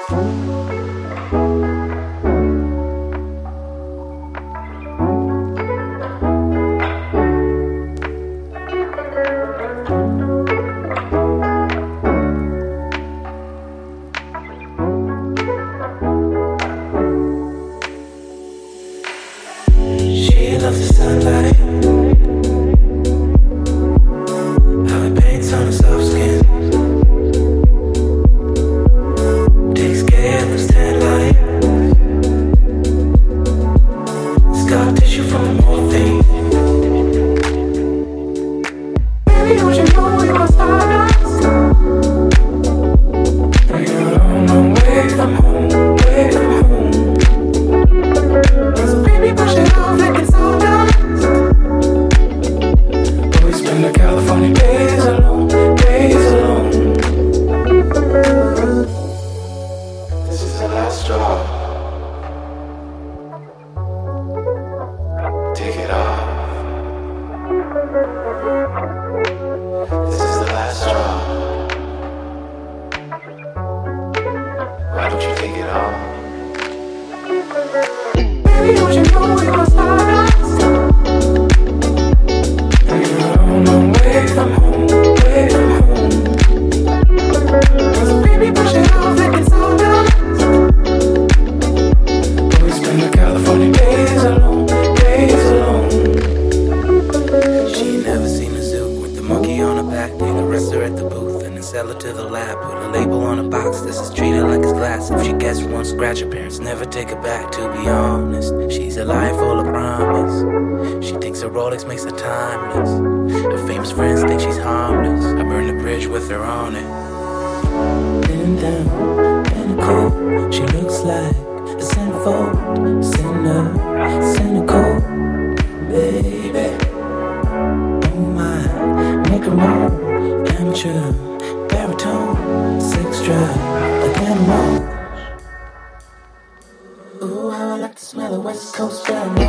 She loves the sunlight, how it paints on her soft skin. Takes care of the tan line, scar tissue from morphine. Baby, don't you know you're a stardust? You're a long, long way from home, way from home. So baby, push it off like it's all done. But we spend the California days alone, days alone. This is the last straw. Take it off. This is the last straw. Why don't you take it off? Baby, don't you know you're a stardust? You're a long, long way from home, way from home. So baby, push it off like it's all done. But we spend the California days alone, days alone. She ain't never seen a zoo with the monkey on her back. They'd arrest her at the booth and then sell her to the lab. Put a label on a box, this is treated like it's glass. If she gets one scratch, her parents never take her back. To be honest, she's a lie full of promise. She thinks her Rolex makes her timeless. Her famous friends think she's harmless. I burned the bridge with her on it. Been down in the cold, she looks like a centerfold, sinner, cynical, baby. Oh my, make her moan, amateur, baritone, sex drive, like animal. Ooh, how I like to smell the West Coast family.